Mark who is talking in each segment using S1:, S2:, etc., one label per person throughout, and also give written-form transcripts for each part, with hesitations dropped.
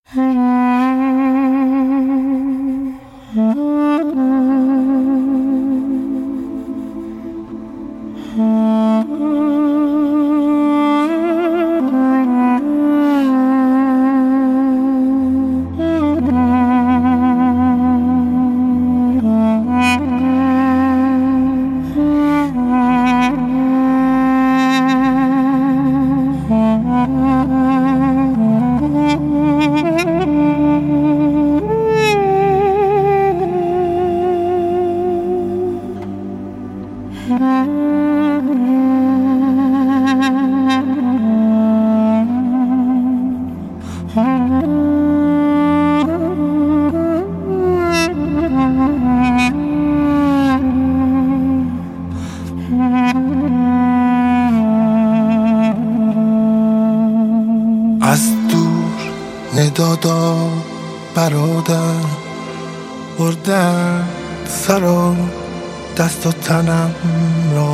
S1: از دور ندادا برادر بردن سر و دست و تنم را،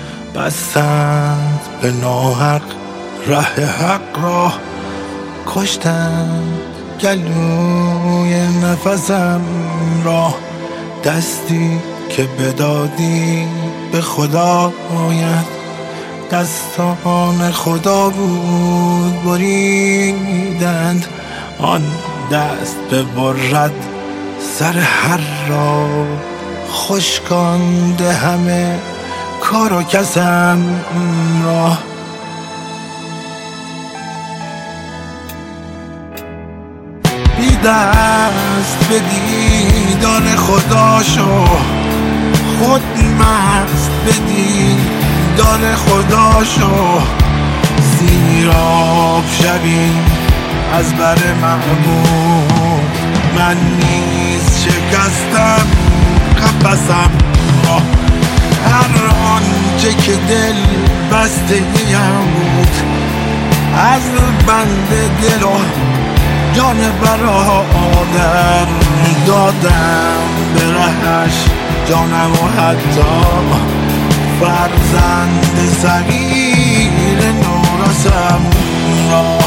S1: بستند به ناحق ره حق را، کشتند گلوی نفسم را. دستی که بدادی به خدایت، دستان خدا بود بریدند. آن دست ببرد سر هر را، خشکانده همه کار و کسم را. بی دست به دیدار خدا شو، خود مست به دیدار خدا شو. سیراب شویم از بر محمود، من نیز شکستم قفسم را. هر آنچه که دل بسته بود، از بند دل و جان برادر دادم به رهش جانم و حتی فرزند صغیر نورسم را.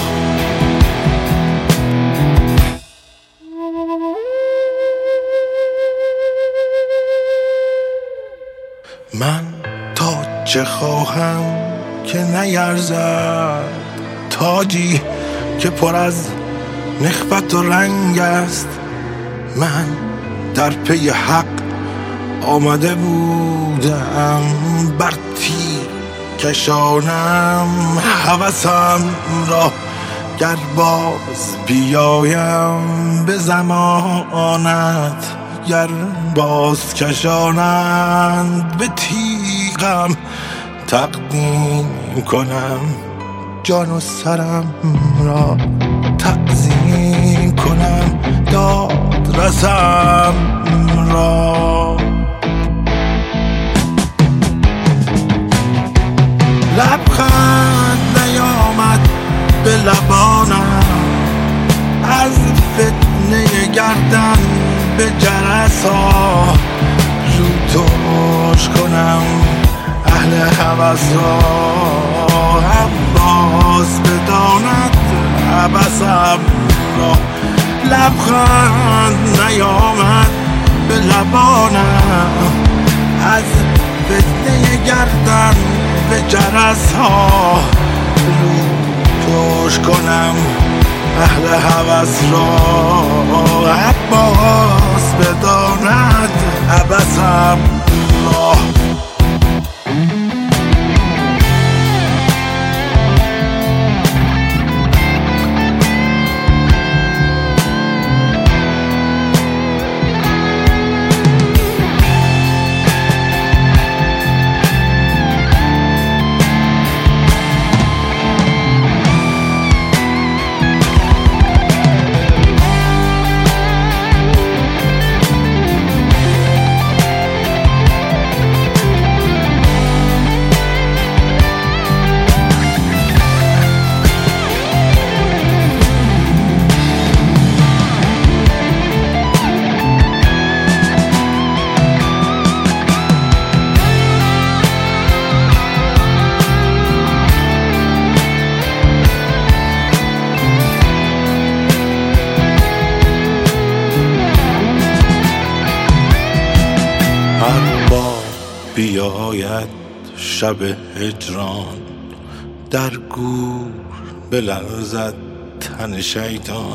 S1: من تا چه خواهم که نیرزد، تاجی که پر از نخوت و رنگ است. من در پی حق آمده بودم، بر تیر کشانم هوسم را. گر باز بیایم به زمانت، گر باز کشانند به تیغم، تقدیم کنم جان و سرم را. تعظیم کنم داد رسم را. لبخند نیامد به لبانم، از فتنه گردن به جرس ها. رو توش کنم اهل هوس را، عباس بداند عبسم را. لبخند نیامد به لبانم، از فتنه گردن به جرس ها. رو توش کنم اهل هوس را، عباس بداند عبسم را. بیاید شب هجران، در گور بلرزد تن شیطان.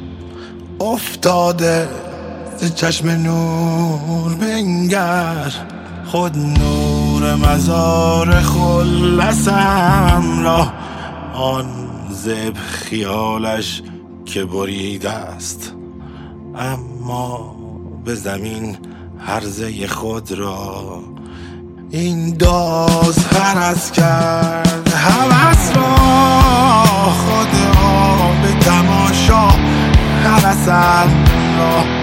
S1: افتاده ز چشم نور بنگر، خود نور مزار خلصم را. آن زب خیالش که بریده است، اما به زمین هرزه خود را. این داز هرس کرد هوس را، خود را به تماشا هرسم را.